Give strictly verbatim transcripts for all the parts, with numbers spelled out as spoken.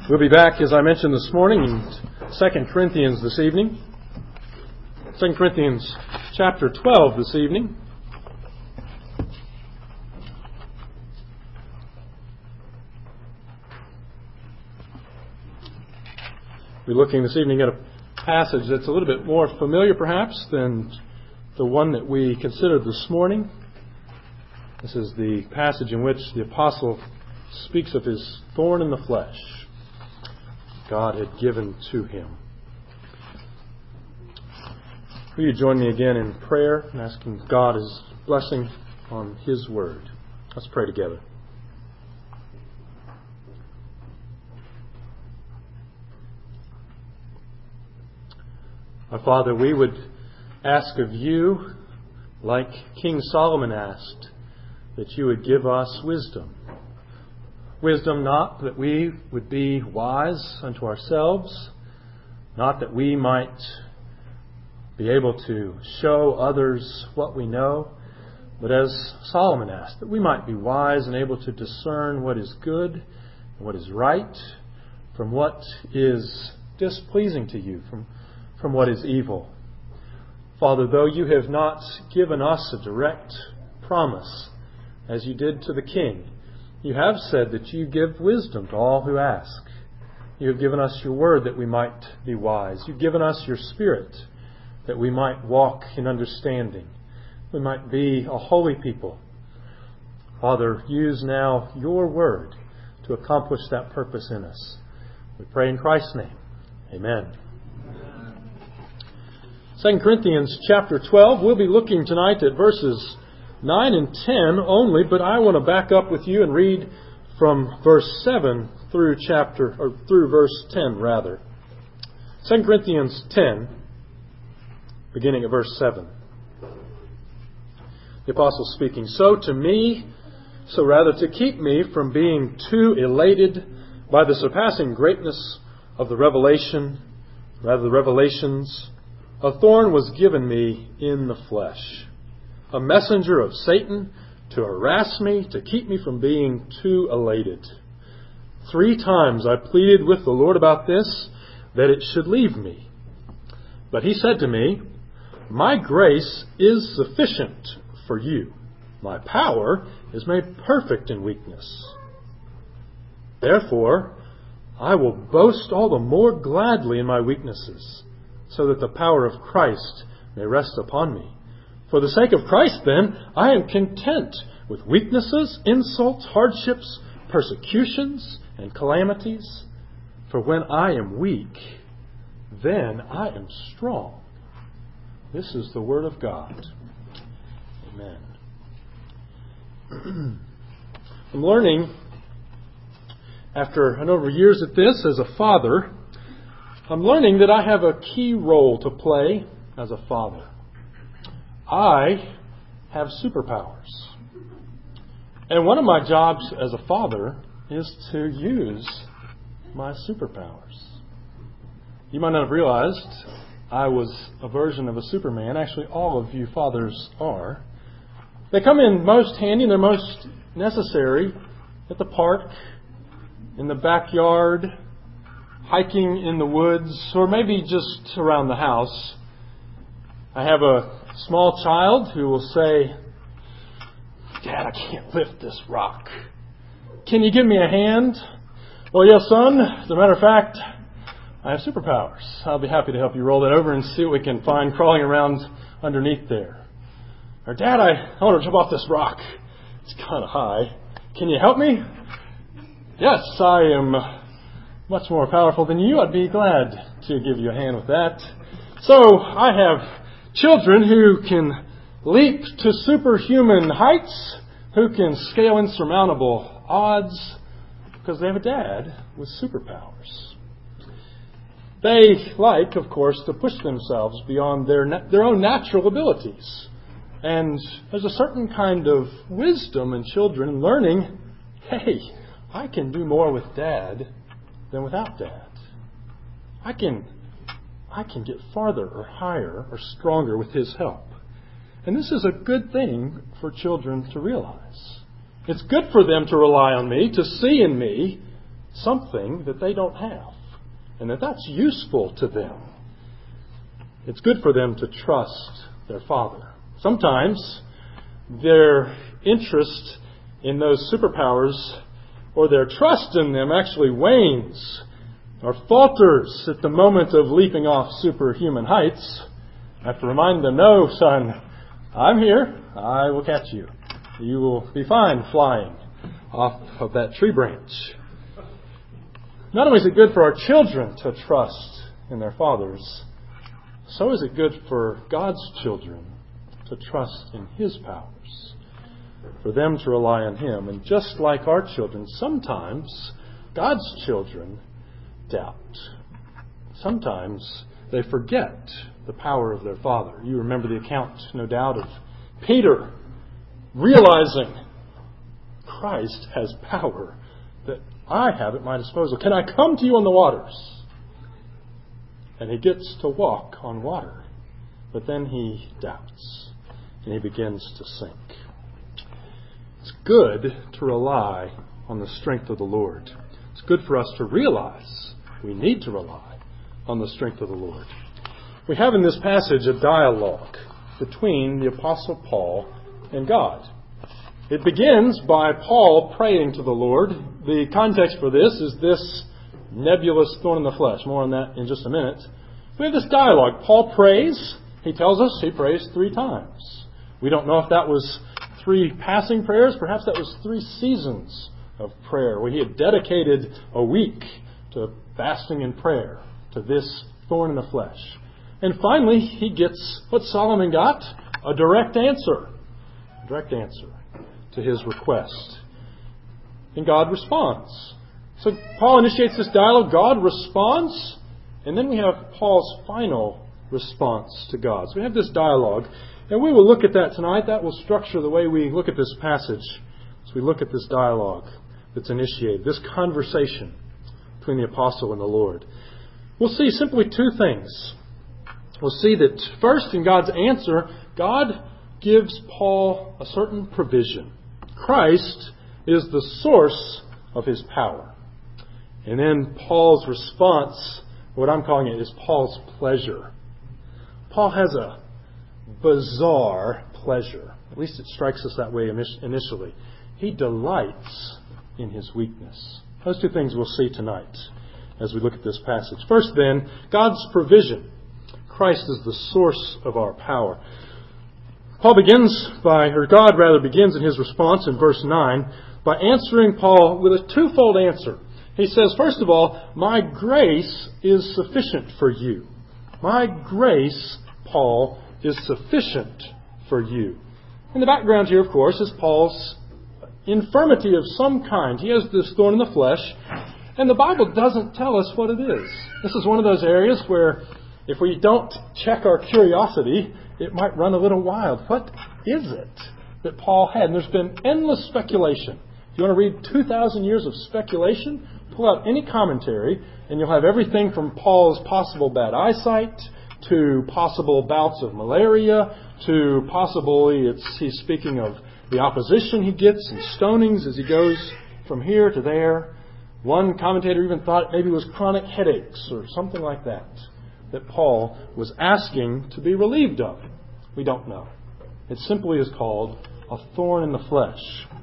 We'll be back, as I mentioned this morning, in Second Corinthians this evening. Second Corinthians chapter twelve this evening. We're looking this evening at a passage that's a little bit more familiar, perhaps, than the one that we considered this morning. This is the passage in which the apostle speaks of his thorn in the flesh God had given to him. Will you join me again in prayer and asking God His blessing on His Word? Let's pray together. Our Father, we would ask of You, like King Solomon asked, that You would give us wisdom. Wisdom not that we would be wise unto ourselves, not that we might be able to show others what we know, but as Solomon asked, that we might be wise and able to discern what is good and what is right from what is displeasing to You, from, from what is evil. Father, though You have not given us a direct promise, as You did to the king, You have said that You give wisdom to all who ask. You have given us Your word that we might be wise. You've given us Your Spirit that we might walk in understanding. We might be a holy people. Father, use now Your word to accomplish that purpose in us. We pray in Christ's name. Amen. Second Corinthians chapter twelve. We'll be looking tonight at verses nine and ten only, but I want to back up with you and read from verse seven through chapter or through verse ten rather. Second Corinthians ten, beginning at verse seven. The apostle speaking, So to me, so rather to keep me from being too elated by the surpassing greatness of the revelation, rather the revelations, a thorn was given me in the flesh, a messenger of Satan to harass me, to keep me from being too elated. Three times I pleaded with the Lord about this, that it should leave me. But He said to me, My grace is sufficient for you. My power is made perfect in weakness. Therefore, I will boast all the more gladly in my weaknesses, so that the power of Christ may rest upon me. For the sake of Christ, then, I am content with weaknesses, insults, hardships, persecutions, and calamities. For when I am weak, then I am strong. This is the Word of God. Amen. I'm learning, after a number of years at this as a father, I'm learning that I have a key role to play as a father. I have superpowers. And one of my jobs as a father is to use my superpowers. You might not have realized I was a version of a Superman. Actually, all of you fathers are. They come in most handy and they're most necessary at the park, in the backyard, hiking in the woods, or maybe just around the house. I have a small child who will say, Dad, I can't lift this rock. Can you give me a hand? Well, yes, son. As a matter of fact, I have superpowers. I'll be happy to help you roll that over and see what we can find crawling around underneath there. Or, Dad, I, I want to jump off this rock. It's kind of high. Can you help me? Yes, I am much more powerful than you. I'd be glad to give you a hand with that. So, I have children who can leap to superhuman heights, who can scale insurmountable odds, because they have a dad with superpowers. They like, of course, to push themselves beyond their their own natural abilities. And there's a certain kind of wisdom in children learning, hey, I can do more with Dad than without Dad. I can, I can get farther or higher or stronger with his help. And this is a good thing for children to realize. It's good for them to rely on me, to see in me something that they don't have, and that that's useful to them. It's good for them to trust their Father. Sometimes their interest in those superpowers or their trust in them actually wanes or falters at the moment of leaping off superhuman heights. I have to remind them, no, son, I'm here. I will catch you. You will be fine flying off of that tree branch. Not only is it good for our children to trust in their fathers, so is it good for God's children to trust in His powers, for them to rely on Him. And just like our children, sometimes God's children doubt. Sometimes they forget the power of their Father. You remember the account, no doubt, of Peter realizing Christ has power that I have at my disposal. Can I come to you on the waters? And he gets to walk on water. But then he doubts. And he begins to sink. It's good to rely on the strength of the Lord. It's good for us to realize we need to rely on the strength of the Lord. We have in this passage a dialogue between the Apostle Paul and God. It begins by Paul praying to the Lord. The context for this is this nebulous thorn in the flesh. More on that in just a minute. We have this dialogue. Paul prays. He tells us he prays three times. We don't know if that was three passing prayers. Perhaps that was three seasons of prayer where he had dedicated a week to fasting and prayer, to this thorn in the flesh. And finally, he gets what Solomon got, a direct answer. A direct answer to his request. And God responds. So Paul initiates this dialogue. God responds. And then we have Paul's final response to God. So we have this dialogue. And we will look at that tonight. That will structure the way we look at this passage as we look at this dialogue that's initiated, this conversation between the apostle and the Lord. We'll see simply two things. We'll see that first, in God's answer, God gives Paul a certain provision. Christ is the source of his power. And then Paul's response, what I'm calling it, is Paul's pleasure. Paul has a bizarre pleasure. At least it strikes us that way initially. He delights in his weakness. Those two things we'll see tonight as we look at this passage. First then, God's provision. Christ is the source of our power. Paul begins by, or God rather begins in his response in verse nine by answering Paul with a twofold answer. He says, first of all, my grace is sufficient for you. My grace, Paul, is sufficient for you. In the background here, of course, is Paul's infirmity of some kind. He has this thorn in the flesh, and the Bible doesn't tell us what it is. This is one of those areas where if we don't check our curiosity, it might run a little wild. What is it that Paul had? And there's been endless speculation. If you want to read two thousand years of speculation, pull out any commentary, and you'll have everything from Paul's possible bad eyesight to possible bouts of malaria to possibly it's he's speaking of the opposition he gets and stonings as he goes from here to there. One commentator even thought maybe it was chronic headaches or something like that that Paul was asking to be relieved of. We don't know. It simply is called a thorn in the flesh.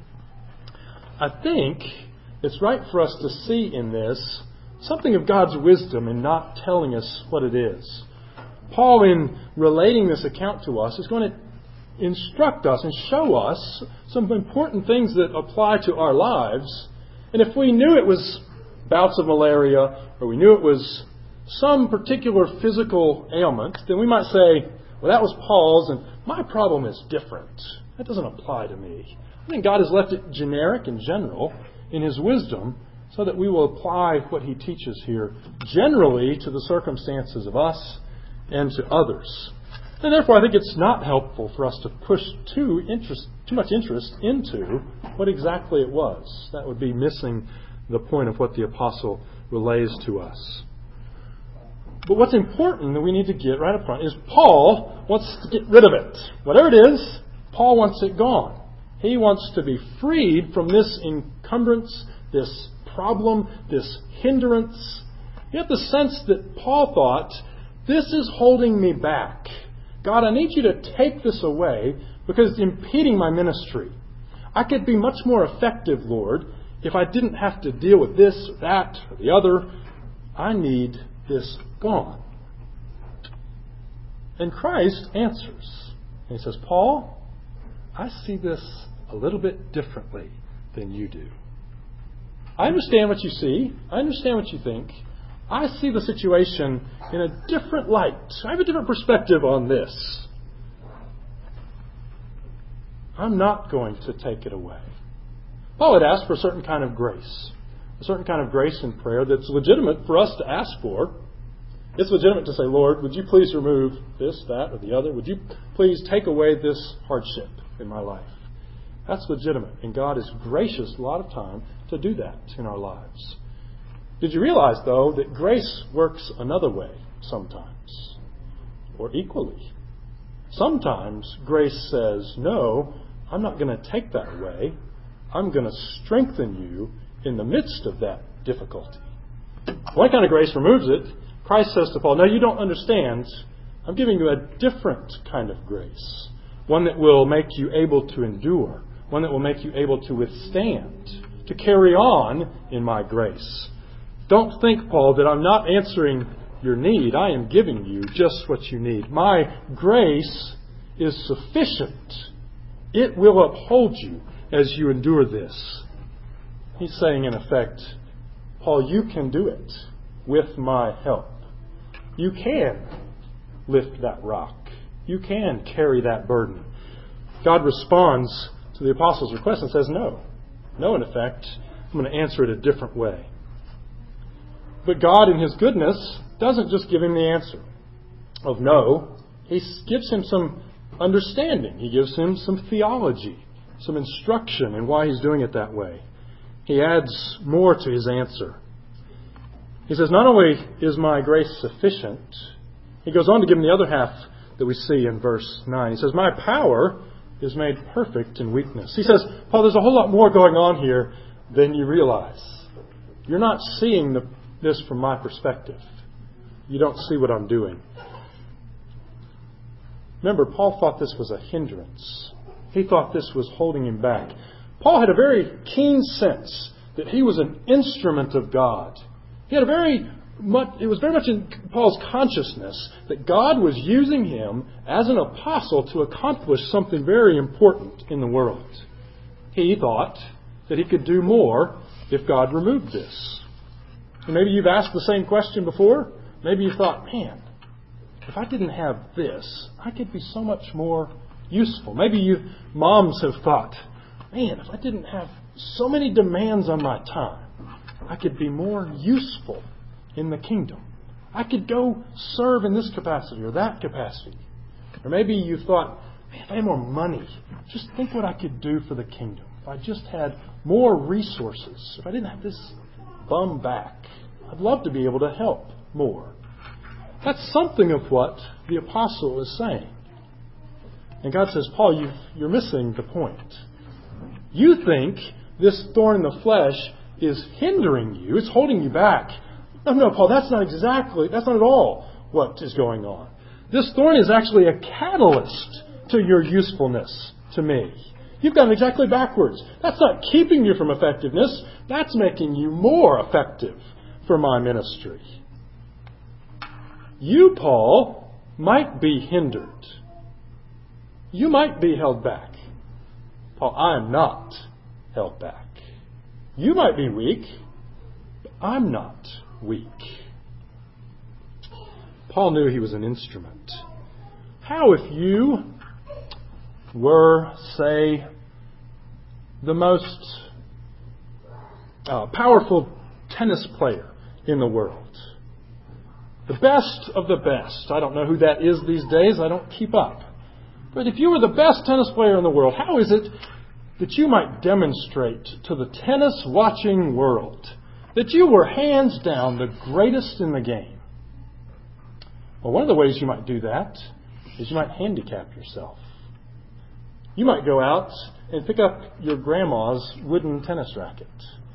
I think it's right for us to see in this something of God's wisdom in not telling us what it is. Paul, in relating this account to us, is going to instruct us and show us some important things that apply to our lives. And if we knew it was bouts of malaria or we knew it was some particular physical ailment, then we might say, well, that was Paul's and my problem is different. That doesn't apply to me. I think God has left it generic and general in His wisdom so that we will apply what He teaches here generally to the circumstances of us and to others. And therefore, I think it's not helpful for us to push too interest, too much interest into what exactly it was. That would be missing the point of what the apostle relays to us. But what's important that we need to get right up front is Paul wants to get rid of it. Whatever it is, Paul wants it gone. He wants to be freed from this encumbrance, this problem, this hindrance. You have the sense that Paul thought, this is holding me back. God, I need you to take this away because it's impeding my ministry. I could be much more effective, Lord, if I didn't have to deal with this or that or the other. I need this gone. And Christ answers. And he says, Paul, I see this a little bit differently than you do. I understand what you see. I understand what you think. I see the situation in a different light. I have a different perspective on this. I'm not going to take it away. Paul had asked for a certain kind of grace. A certain kind of grace in prayer that's legitimate for us to ask for. It's legitimate to say, Lord, would you please remove this, that, or the other? Would you please take away this hardship in my life? That's legitimate. And God is gracious a lot of time to do that in our lives. Did you realize, though, that grace works another way sometimes? Or equally. Sometimes grace says, no, I'm not going to take that away. I'm going to strengthen you in the midst of that difficulty. One kind of grace removes it. Christ says to Paul, no, you don't understand. I'm giving you a different kind of grace. One that will make you able to endure. One that will make you able to withstand. To carry on in my grace. Don't think, Paul, that I'm not answering your need. I am giving you just what you need. My grace is sufficient. It will uphold you as you endure this. He's saying, in effect, Paul, you can do it with my help. You can lift that rock. You can carry that burden. God responds to the apostles' request and says, no. No, in effect, I'm going to answer it a different way. But God, in His goodness, doesn't just give him the answer of no. He gives him some understanding. He gives him some theology, some instruction in why He's doing it that way. He adds more to his answer. He says, not only is my grace sufficient, he goes on to give him the other half that we see in verse nine. He says, my power is made perfect in weakness. He says, Paul, there's a whole lot more going on here than you realize. You're not seeing the, this from my perspective. You don't see what I'm doing. Remember, Paul thought this was a hindrance. He thought this was holding him back. Paul had a very keen sense that he was an instrument of God. He had a very much, it was very much in Paul's consciousness that God was using him as an apostle to accomplish something very important in the world. He thought that he could do more if God removed this. And maybe you've asked the same question before. Maybe you thought, man, if I didn't have this, I could be so much more useful. Maybe you moms have thought, man, if I didn't have so many demands on my time, I could be more useful in the kingdom. I could go serve in this capacity or that capacity. Or maybe you thought, man, if I had more money, just think what I could do for the kingdom. If I just had more resources, if I didn't have this bum back, I'd love to be able to help more. That's something of what the apostle is saying. And God says, Paul, you've, you're missing the point. You think this thorn in the flesh is hindering you. It's holding you back. No, no, Paul, that's not exactly, that's not at all what is going on. This thorn is actually a catalyst to your usefulness to me. You've gone exactly backwards. That's not keeping you from effectiveness. That's making you more effective for my ministry. You, Paul, might be hindered. You might be held back. Paul, I am not held back. You might be weak, but I'm not weak. Paul knew he was an instrument. How if you were, say, the most uh, powerful tennis player in the world? The best of the best. I don't know who that is these days. I don't keep up. But if you were the best tennis player in the world, how is it that you might demonstrate to the tennis-watching world that you were hands down the greatest in the game? Well, one of the ways you might do that is you might handicap yourself. You might go out and pick up your grandma's wooden tennis racket.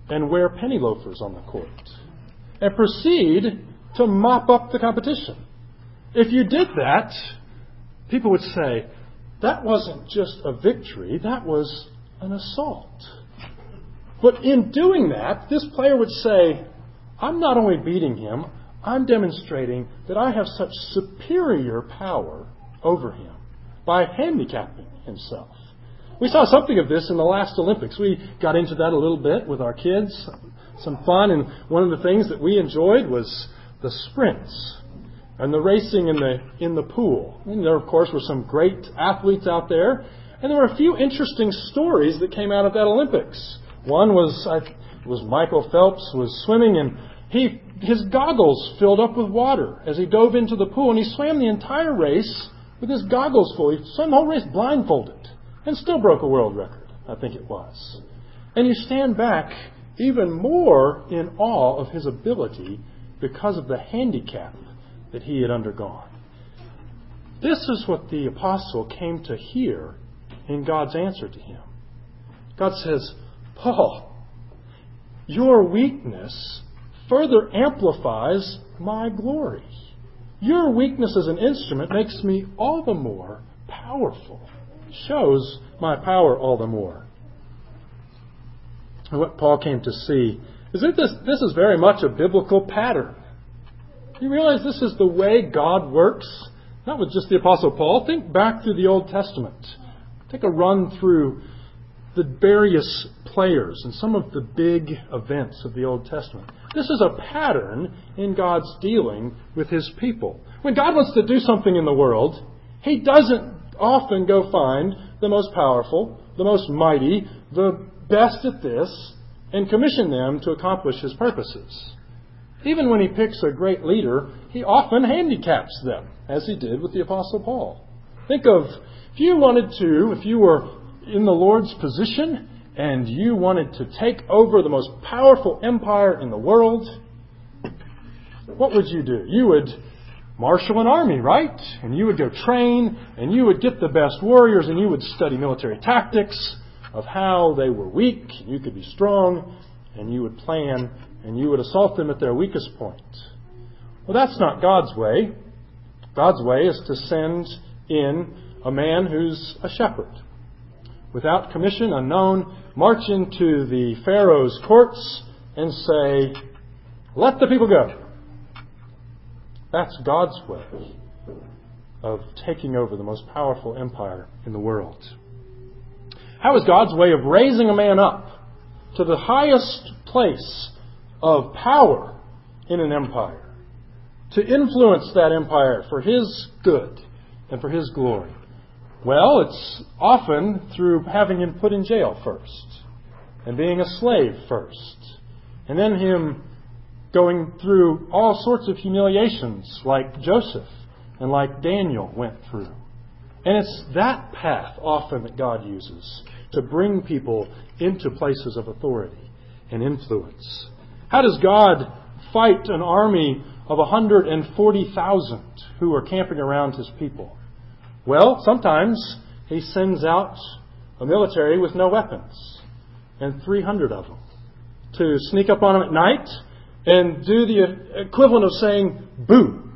and wear penny loafers on the court and proceed to mop up the competition. If you did that, people would say, that wasn't just a victory, that was an assault. But in doing that, this player would say, I'm not only beating him, I'm demonstrating that I have such superior power over him by handicapping himself. We saw something of this in the last Olympics. We got into that a little bit with our kids, some fun, and one of the things that we enjoyed was the sprints and the racing in the in the pool. And there, of course, were some great athletes out there, and there were a few interesting stories that came out of that Olympics. One was I, was Michael Phelps was swimming, and he his goggles filled up with water as he dove into the pool, and he swam the entire race with his goggles full. He swam the whole race blindfolded and still broke a world record, I think it was. And you stand back even more in awe of his ability because of the handicap that he had undergone. This is what the apostle came to hear in God's answer to him. God says, Paul, your weakness further amplifies my glory. Your weakness as an instrument makes me all the more powerful, shows my power all the more. And what Paul came to see is that this, this is very much a biblical pattern. You realize this is the way God works? Not with just the Apostle Paul. Think back through the Old Testament. Take a run through the various players and some of the big events of the Old Testament. This is a pattern in God's dealing with His people. When God wants to do something in the world, He doesn't often go find the most powerful, the most mighty, the best at this, and commission them to accomplish His purposes. Even when He picks a great leader, He often handicaps them, as He did with the Apostle Paul. Think of, if you wanted to, if you were in the Lord's position, and you wanted to take over the most powerful empire in the world, what would you do? You would marshal an army, right? And you would go train, and you would get the best warriors, and you would study military tactics of how they were weak, and you could be strong, and you would plan, and you would assault them at their weakest point. Well, that's not God's way. God's way is to send in a man who's a shepherd. Without commission, unknown, march into the Pharaoh's courts and say, let the people go. That's God's way of taking over the most powerful empire in the world. How is God's way of raising a man up to the highest place of power in an empire, to influence that empire for His good and for His glory? Well, it's often through having him put in jail first, and being a slave first, and then him going through all sorts of humiliations like Joseph and like Daniel went through. And it's that path often that God uses to bring people into places of authority and influence. How does God fight an army of one hundred forty thousand who are camping around His people? Well, sometimes He sends out a military with no weapons and three hundred of them to sneak up on them at night and do the equivalent of saying, boo.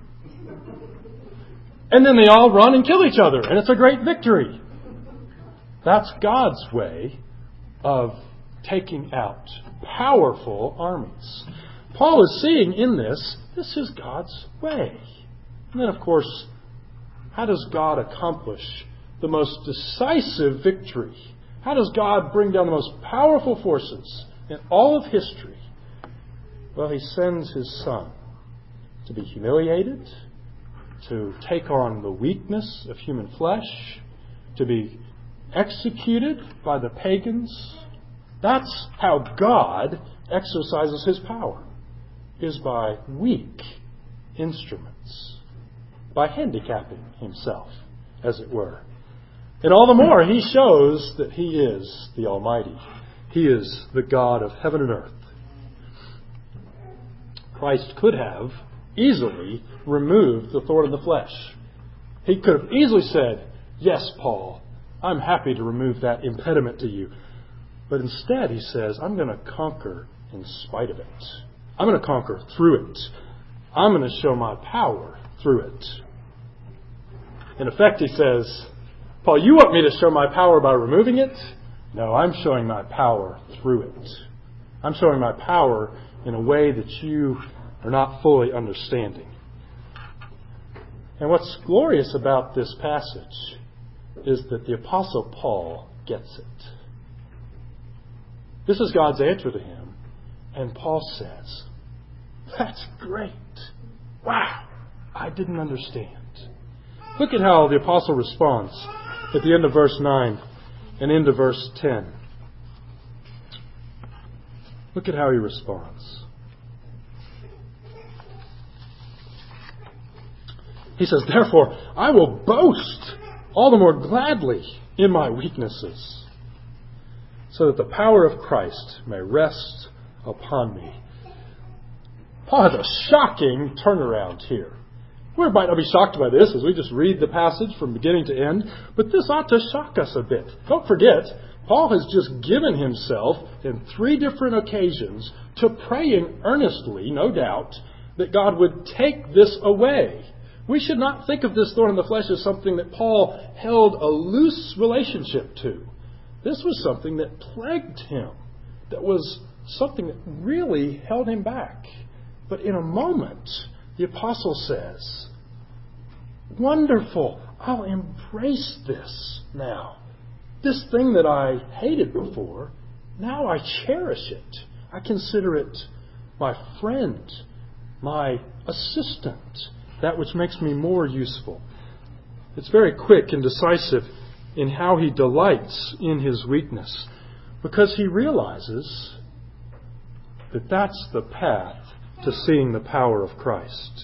And then they all run and kill each other, and it's a great victory. That's God's way of taking out powerful armies. Paul is seeing in this, this is God's way. And then, of course, how does God accomplish the most decisive victory? How does God bring down the most powerful forces in all of history? Well, He sends His Son to be humiliated, to take on the weakness of human flesh, to be executed by the pagans. That's how God exercises His power, is by weak instruments, by handicapping Himself, as it were. And all the more, He shows that He is the Almighty. He is the God of heaven and earth. Christ could have easily removed the thorn in the flesh. He could have easily said, yes, Paul, I'm happy to remove that impediment to you. But instead, He says, I'm going to conquer in spite of it. I'm going to conquer through it. I'm going to show my power through it. In effect, he says, Paul, you want me to show my power by removing it? No, I'm showing my power through it. I'm showing my power in a way that you are not fully understanding. And what's glorious about this passage is that the Apostle Paul gets it. This is God's answer to him. And Paul says, that's great. Wow, I didn't understand. Look at how the apostle responds at the end of verse nine and into verse ten. Look at how he responds. He says, therefore, I will boast all the more gladly in my weaknesses, so that the power of Christ may rest upon me. Paul has a shocking turnaround here. We might not be shocked by this as we just read the passage from beginning to end, but this ought to shock us a bit. Don't forget, Paul has just given himself in three different occasions to praying earnestly, no doubt, that God would take this away. We should not think of this thorn in the flesh as something that Paul held a loose relationship to. This was something that plagued him, that was something that really held him back. But in a moment, the apostle says, wonderful, I'll embrace this now. This thing that I hated before, now I cherish it. I consider it my friend, my assistant, that which makes me more useful. It's very quick and decisive in how he delights in his weakness, because he realizes that that's the path to seeing the power of Christ.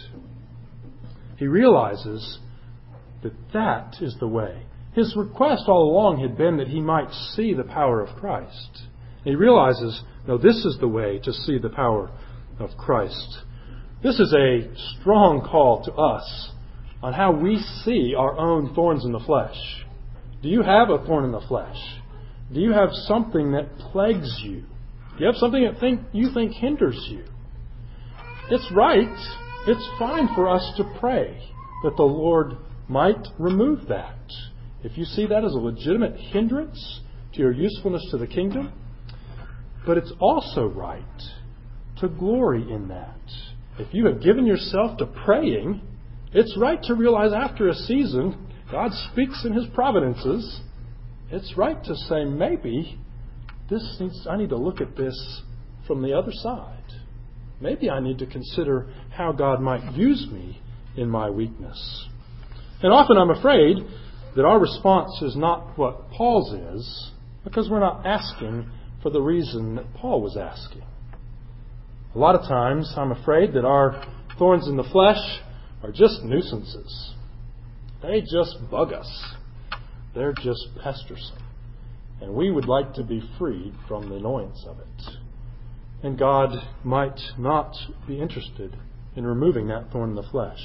He realizes that that is the way. His request all along had been that he might see the power of Christ. He realizes, no, this is the way to see the power of Christ. This is a strong call to us on how we see our own thorns in the flesh. Do you have a thorn in the flesh? Do you have something that plagues you? Do you have something that think, you think hinders you? It's right. It's fine for us to pray that the Lord might remove that. If you see that as a legitimate hindrance to your usefulness to the kingdom, but it's also right to glory in that. If you have given yourself to praying, it's right to realize after a season, God speaks in His providences. It's right to say, maybe this needs, I need to look at this from the other side. Maybe I need to consider how God might use me in my weakness. And often I'm afraid that our response is not what Paul's is, because we're not asking for the reason that Paul was asking. A lot of times I'm afraid that our thorns in the flesh are just nuisances. They just bug us. They're just pestersome. And we would like to be freed from the annoyance of it. And God might not be interested in removing that thorn in the flesh.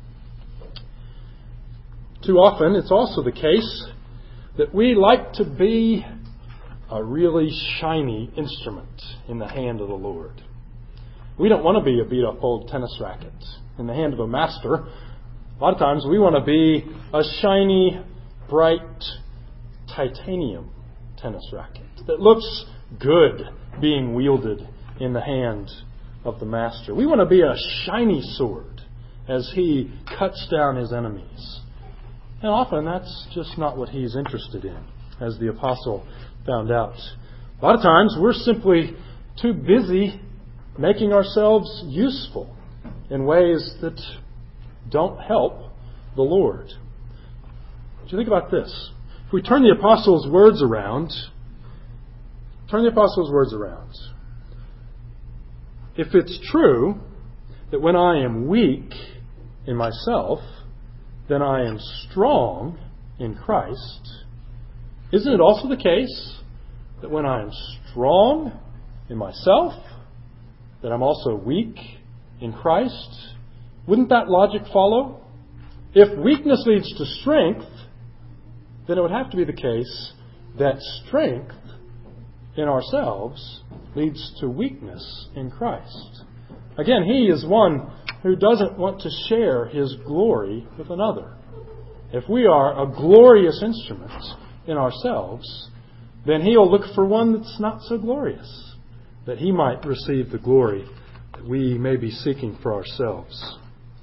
Too often, it's also the case that we like to be a really shiny instrument in the hand of the Lord. We don't want to be a beat-up old tennis racket in the hand of a master. A lot of times we want to be a shiny, bright titanium tennis racket that looks good being wielded in the hand of the master. We want to be a shiny sword as he cuts down his enemies. And often that's just not what he's interested in, as the apostle found out. A lot of times we're simply too busy making ourselves useful in ways that don't help the Lord. Do you think about this? If we turn the apostle's words around, turn the apostle's words around. If it's true that when I am weak in myself, then I am strong in Christ, isn't it also the case that when I am strong in myself, that I'm also weak in Christ? Wouldn't that logic follow? If weakness leads to strength, then it would have to be the case that strength in ourselves leads to weakness in Christ. Again, He is one who doesn't want to share His glory with another. If we are a glorious instrument in ourselves, then He'll look for one that's not so glorious, that He might receive the glory that we may be seeking for ourselves.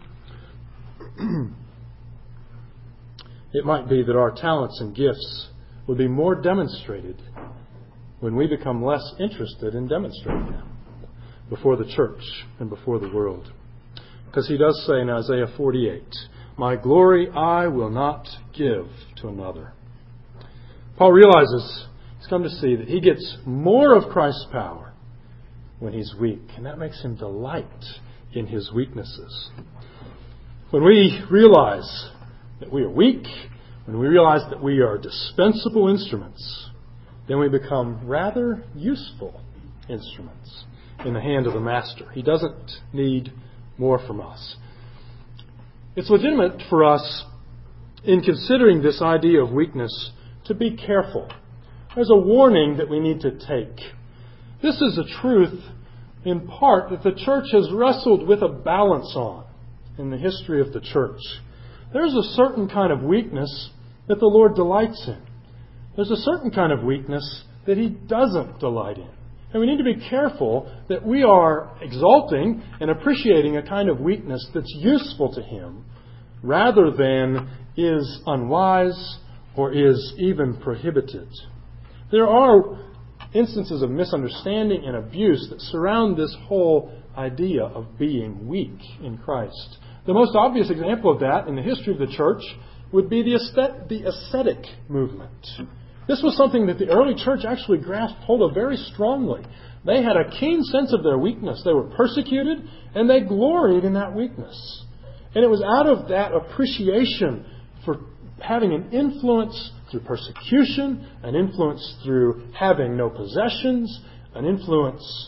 It might be that our talents and gifts would be more demonstrated when we become less interested in demonstrating them before the church and before the world. Because He does say in Isaiah forty-eight, "My glory I will not give to another." Paul realizes, he's come to see, that he gets more of Christ's power when he's weak, and that makes him delight in his weaknesses. When we realize that we are weak, when we realize that we are dispensable instruments, then we become rather useful instruments in the hand of the Master. He doesn't need more from us. It's legitimate for us, in considering this idea of weakness, to be careful. There's a warning that we need to take. This is a truth, in part, that the church has wrestled with a balance on in the history of the church. There's a certain kind of weakness that the Lord delights in. There's a certain kind of weakness that He doesn't delight in. And we need to be careful that we are exalting and appreciating a kind of weakness that's useful to Him rather than is unwise or is even prohibited. There are instances of misunderstanding and abuse that surround this whole idea of being weak in Christ. The most obvious example of that in the history of the church would be the ascet- the ascetic movement. This was something that the early church actually grasped hold of very strongly. They had a keen sense of their weakness. They were persecuted, and they gloried in that weakness. And it was out of that appreciation for having an influence through persecution, an influence through having no possessions, an influence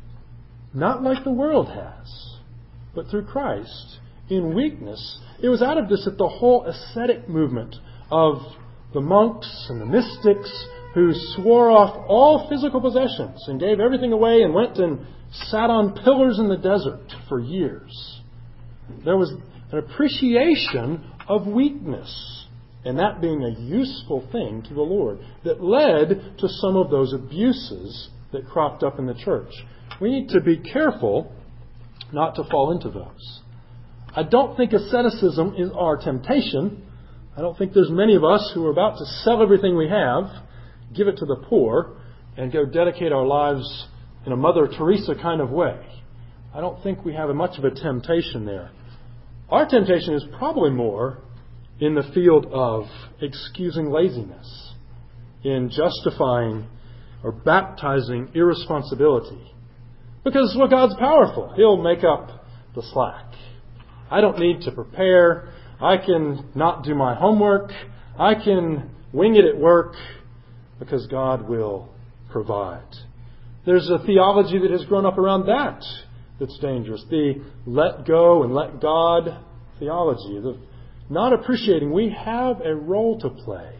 not like the world has, but through Christ in weakness. It was out of this that the whole ascetic movement of the monks and the mystics who swore off all physical possessions and gave everything away and went and sat on pillars in the desert for years. There was an appreciation of weakness, and that being a useful thing to the Lord, that led to some of those abuses that cropped up in the church. We need to be careful not to fall into those. I don't think asceticism is our temptation. I don't think there's many of us who are about to sell everything we have, give it to the poor, and go dedicate our lives in a Mother Teresa kind of way. I don't think we have much of a temptation there. Our temptation is probably more in the field of excusing laziness, in justifying or baptizing irresponsibility. Because, well, God's powerful. He'll make up the slack. I don't need to prepare. I can not do my homework. I can wing it at work because God will provide. There's a theology that has grown up around that that's dangerous. The let go and let God theology. The not appreciating we have a role to play.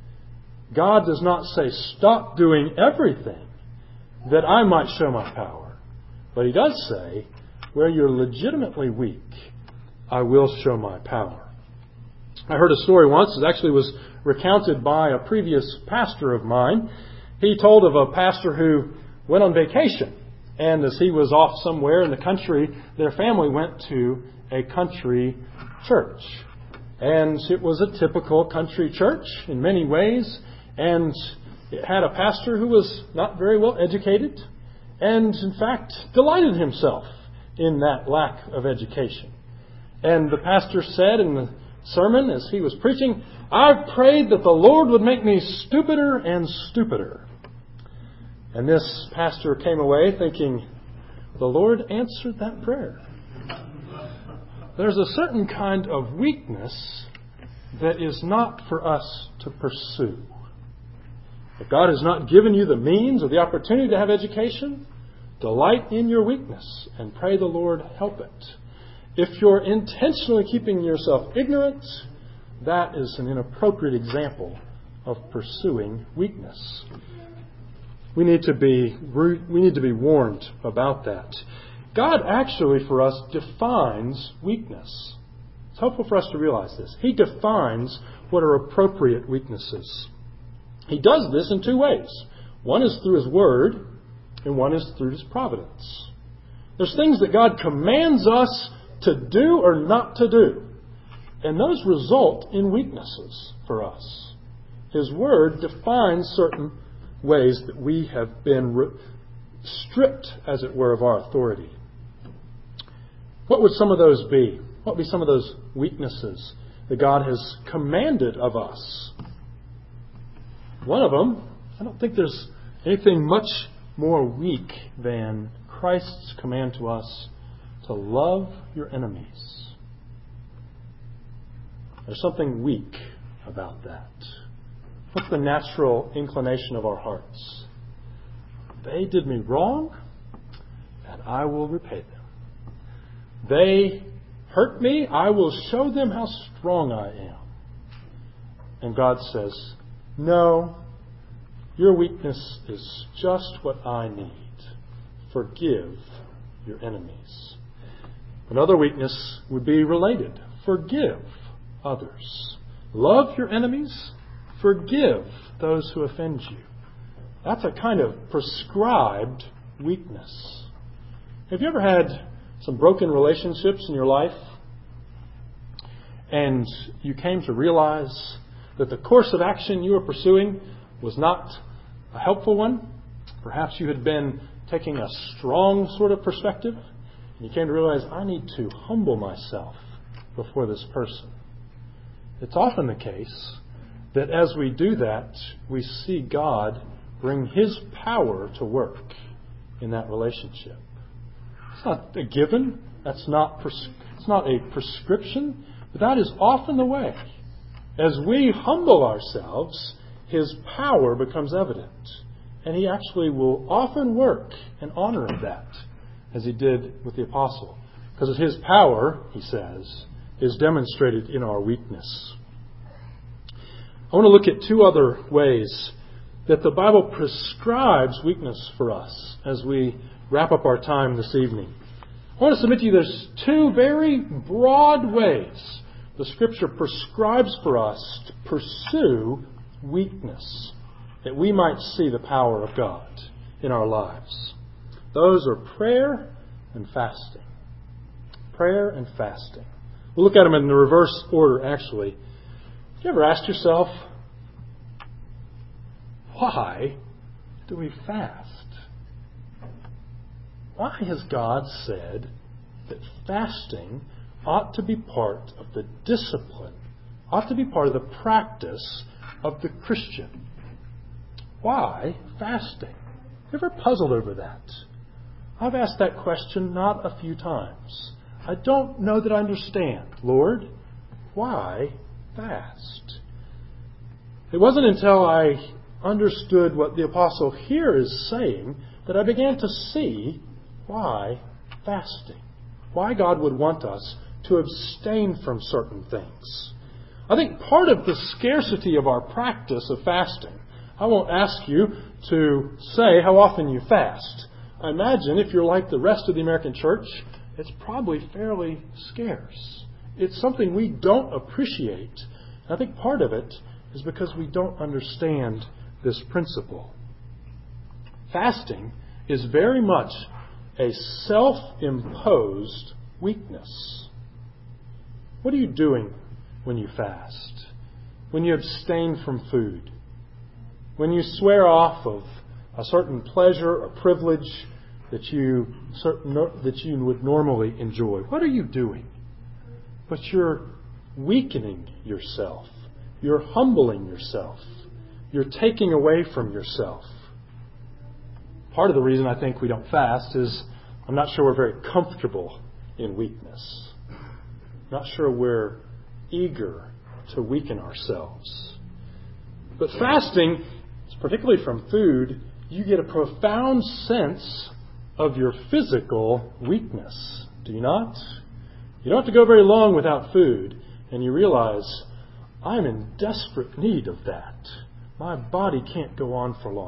God does not say, stop doing everything that I might show my power. But He does say, where you're legitimately weak, I will show my power. I heard a story once. It actually was recounted by a previous pastor of mine. He told of a pastor who went on vacation. And as he was off somewhere in the country, their family went to a country church. And it was a typical country church in many ways. And it had a pastor who was not very well educated and, in fact, delighted himself in that lack of education. And the pastor said in the sermon as he was preaching, I've prayed that the Lord would make me stupider and stupider. And this pastor came away thinking, the Lord answered that prayer. There's a certain kind of weakness that is not for us to pursue. If God has not given you the means or the opportunity to have education, delight in your weakness and pray the Lord help it. If you're intentionally keeping yourself ignorant, that is an inappropriate example of pursuing weakness. We need to be we need to be warned about that. God actually, for us, defines weakness. It's helpful for us to realize this. He defines what are appropriate weaknesses. He does this in two ways. One is through His Word, and one is through His providence. There's things that God commands us to do or not to do, and those result in weaknesses for us. His Word defines certain ways that we have been re- stripped, as it were, of our authority. What would some of those be? What would be some of those weaknesses that God has commanded of us? One of them, I don't think there's anything much more weak than Christ's command to us to love your enemies. There's something weak about that. What's the natural inclination of our hearts? They did me wrong, and I will repay them. They hurt me, I will show them how strong I am. And God says, no, your weakness is just what I need. Forgive your enemies. Another weakness would be related. Forgive others. Love your enemies. Forgive those who offend you. That's a kind of prescribed weakness. Have you ever had some broken relationships in your life, and you came to realize that the course of action you were pursuing was not a helpful one? Perhaps you had been taking a strong sort of perspective, and you came to realize, I need to humble myself before this person. It's often the case that as we do that, we see God bring His power to work in that relationship. It's not a given. That's not pres- it's not a prescription. But that is often the way. As we humble ourselves, His power becomes evident. And He actually will often work in honor of that, as He did with the apostle. Because His power, he says, is demonstrated in our weakness. I want to look at two other ways that the Bible prescribes weakness for us as we wrap up our time this evening. I want to submit to you there's two very broad ways the Scripture prescribes for us to pursue weakness, that we might see the power of God in our lives. Those are prayer and fasting. Prayer and fasting. We'll look at them in the reverse order, actually. Have you ever asked yourself, why do we fast? Why has God said that fasting ought to be part of the discipline, ought to be part of the practice of the Christian? Why fasting? Have you ever puzzled over that? I've asked that question not a few times. I don't know that I understand. Lord, why fast? It wasn't until I understood what the apostle here is saying that I began to see why fasting. Why God would want us to abstain from certain things. I think part of the scarcity of our practice of fasting, I won't ask you to say how often you fast. I imagine if you're like the rest of the American church, it's probably fairly scarce. It's something we don't appreciate. I think part of it is because we don't understand this principle. Fasting is very much a self-imposed weakness. What are you doing when you fast? When you abstain from food? When you swear off of a certain pleasure or privilege that you that you would normally enjoy? What are you doing? But you're weakening yourself. You're humbling yourself. You're taking away from yourself. Part of the reason I think we don't fast is I'm not sure we're very comfortable in weakness. Not sure we're eager to weaken ourselves. But fasting, particularly from food, you get a profound sense of your physical weakness. Do you not? You don't have to go very long without food, and you realize, I'm in desperate need of that. My body can't go on for long.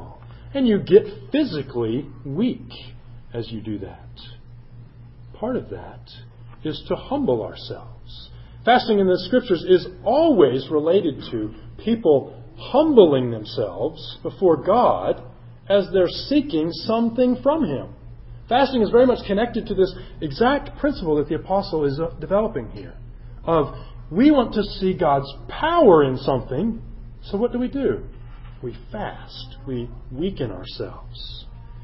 And you get physically weak as you do that. Part of that is to humble ourselves. Fasting in the Scriptures is always related to people humbling themselves before God as they're seeking something from Him. Fasting is very much connected to this exact principle that the apostle is developing here. Of, we want to see God's power in something, so what do we do? We fast. We weaken ourselves.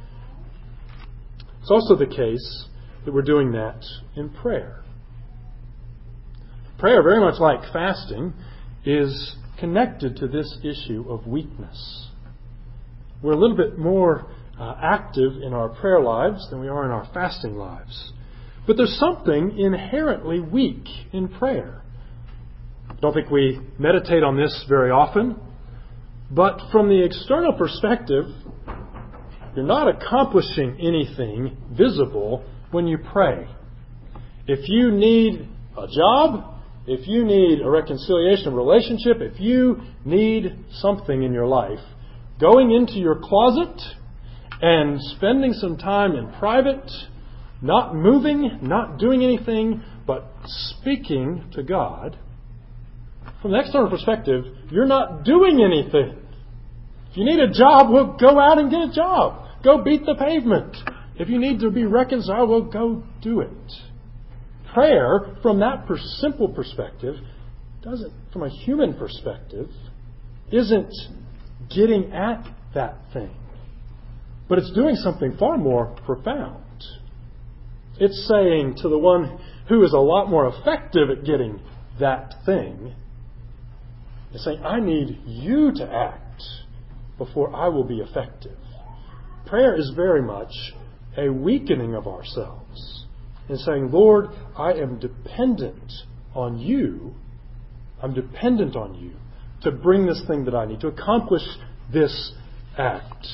It's also the case that we're doing that in prayer. Prayer, very much like fasting, is connected to this issue of weakness. We're a little bit more uh, active in our prayer lives than we are in our fasting lives. But there's something inherently weak in prayer. I don't think we meditate on this very often, but from the external perspective, you're not accomplishing anything visible when you pray. If you need a job, if you need a reconciliation of relationship, if you need something in your life, going into your closet and spending some time in private, not moving, not doing anything, but speaking to God, from the external perspective, you're not doing anything. If you need a job, well, go out and get a job. Go beat the pavement. If you need to be reconciled, well, go do it. Prayer, from that per- simple perspective, doesn't, from a human perspective, isn't getting at that thing. But it's doing something far more profound. It's saying to the one who is a lot more effective at getting that thing, it's saying, I need you to act before I will be effective. Prayer is very much a weakening of ourselves and saying, Lord, I am dependent on you. I'm dependent on you to bring this thing that I need, to accomplish this act.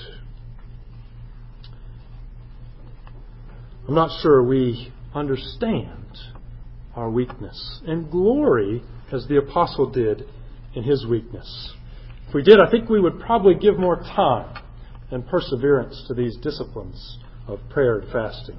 I'm not sure we understand our weakness and glory as the apostle did in his weakness. If we did, I think we would probably give more time and perseverance to these disciplines of prayer and fasting.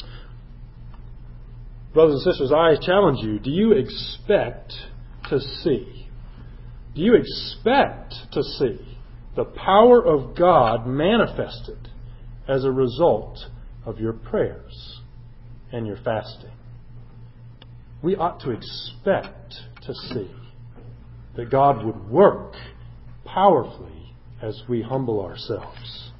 Brothers and sisters, I challenge you, do you expect to see? Do you expect to see the power of God manifested as a result of your prayers and your fasting? We ought to expect to see that God would work powerfully as we humble ourselves.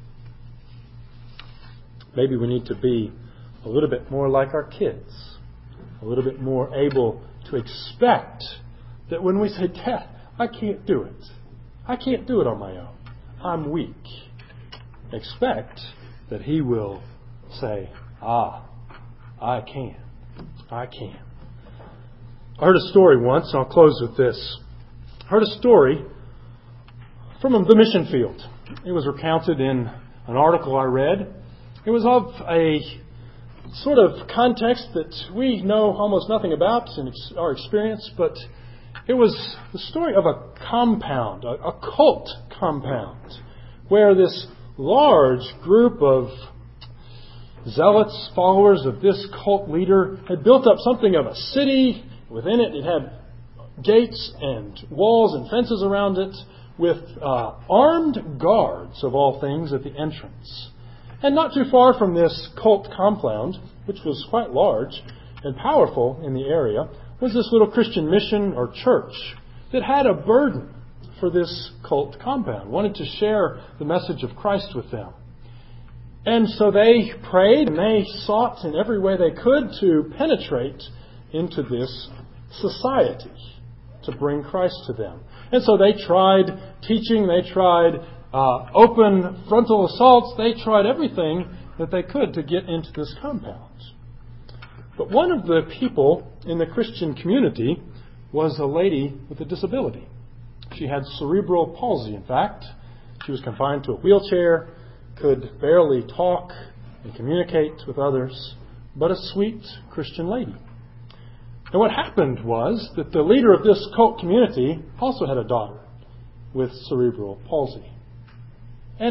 Maybe we need to be a little bit more like our kids, a little bit more able to expect that when we say, Dad, I can't do it. I can't do it on my own. I'm weak. Expect that He will say, ah, I can. I can. I heard a story once, and I'll close with this. I heard a story from the mission field. It was recounted in an article I read. It was of a sort of context that we know almost nothing about in our experience, but it was the story of a compound, a, a cult compound, where this large group of zealots, followers of this cult leader, had built up something of a city. Within it, it had gates and walls and fences around it with uh, armed guards, of all things, at the entrance. And not too far from this cult compound, which was quite large and powerful in the area, was this little Christian mission or church that had a burden for this cult compound, wanted to share the message of Christ with them. And so they prayed and they sought in every way they could to penetrate into this society to bring Christ to them. And so they tried teaching, they tried uh, open frontal assaults, they tried everything that they could to get into this compound. But one of the people in the Christian community was a lady with a disability. She had cerebral palsy, in fact. She was confined to a wheelchair, could barely talk and communicate with others, but a sweet Christian lady. And what happened was that the leader of this cult community also had a daughter with cerebral palsy. And it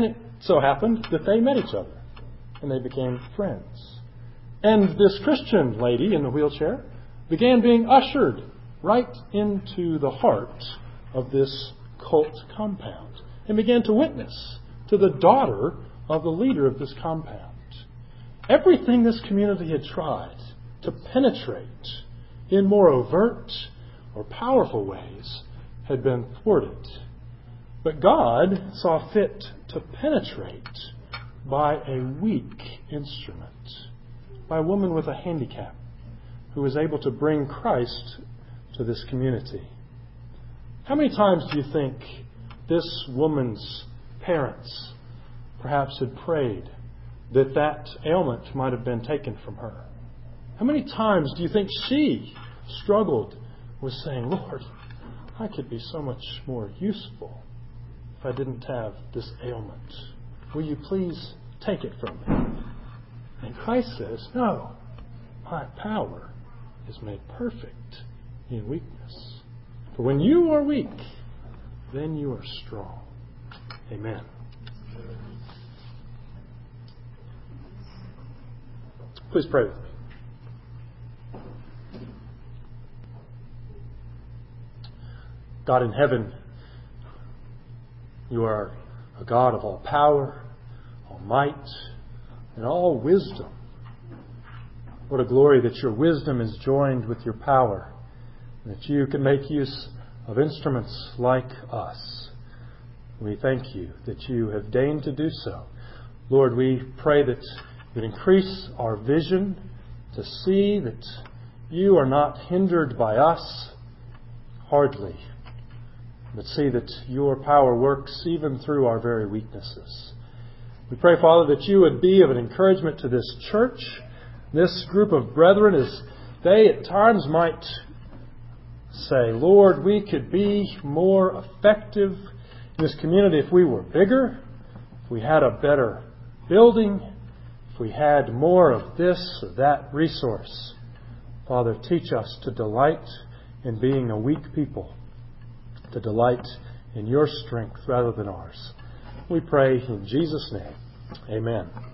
so happened that they met each other and they became friends. And this Christian lady in the wheelchair began being ushered right into the heart of this cult compound and began to witness to the daughter of the leader of this compound. Everything this community had tried to penetrate in more overt or powerful ways had been thwarted. But God saw fit to penetrate by a weak instrument, by a woman with a handicap who was able to bring Christ to this community. How many times do you think this woman's parents perhaps had prayed that that ailment might have been taken from her? How many times do you think she struggled with saying, Lord, I could be so much more useful if I didn't have this ailment. Will you please take it from me? And Christ says, no, my power is made perfect in weakness. For when you are weak, then you are strong. Amen. Please pray with me. God in heaven, you are a God of all power, all might, and all wisdom. What a glory that your wisdom is joined with your power, and that you can make use of instruments like us. We thank you that you have deigned to do so. Lord, we pray that you increase our vision to see that you are not hindered by us, hardly, but see that your power works even through our very weaknesses. We pray, Father, that you would be of an encouragement to this church, this group of brethren, as they at times might say, Lord, we could be more effective in this community if we were bigger, if we had a better building, if we had more of this or that resource. Father, teach us to delight in being a weak people, to delight in your strength rather than ours. We pray in Jesus' name. Amen.